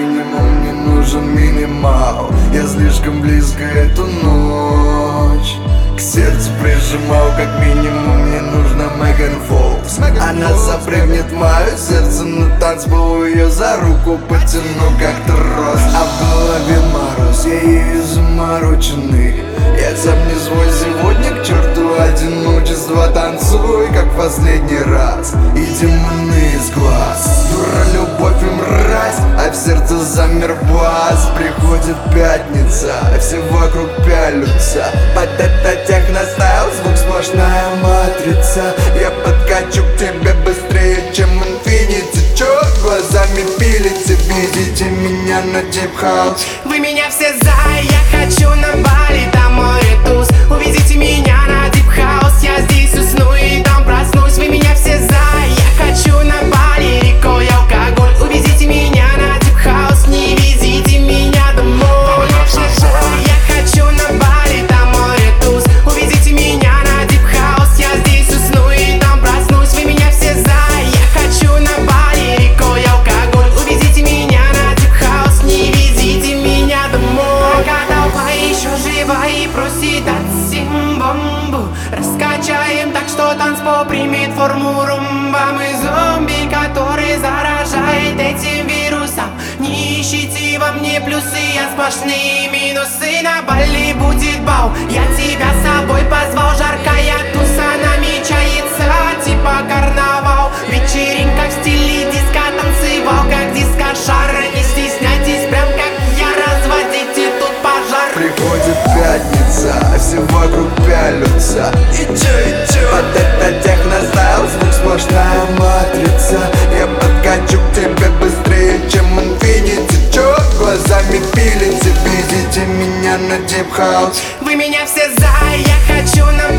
минимум, мне нужен минимал. Я слишком близко эту ночь к сердцу прижимал, как минимум мне нужно Меган Фокс. Она запрыгнет в мое сердце на танцпол, ее за руку потяну как трос. А в голове мороз, я ею замороченный. Я сам не свой сегодня, к черту одиночество. Танцуй, как в последний раз, и демоны из глаз. Дура, любовь и мразь, а в сердце замер бас. Приходит пятница, все вокруг пялются. Под это техностайл, звук сплошная матрица. Я подкачу к тебе быстрее, чем Infinity. Чё глазами пилите, видите меня на Deep House. Вы меня все за, я хочу на Бали, там море туз. Увезите меня на Deep House, я здесь усну и там проснусь. Вы меня все за, я хочу на Бали, рекой алкоголь. Увезите меня на Deep House, не везите меня домой. Я хочу на Бали, там море туз. Увезите меня на Deep House, я здесь усну и там проснусь. Вы меня все за, я хочу на Бали, рекой алкоголь. Увезите меня на Deep House, не везите меня домой. Пока толпа еще жива и просит отсим бомбу, раскачаем так, что танцпол примет форму румба. Мы зомби, который заражает этим вирусом. Не ищите во мне плюсы, я сплошные минусы. На Бали будет бал, я тебя с собой позвал. Жаркая туса намечается, типа карнавал. Вечеринка в стиле диска, танцевал как дискошар. Не стесняйтесь, прям как я, разводите тут пожар. Приходит пятница, все вокруг пялются. И чё? Под это техностайл, звук сплошная матрица. Я подкачу к тебе быстрее, чем Infinity. Чё глазами пилите, видите меня на Deep House. Вы меня все за, я хочу на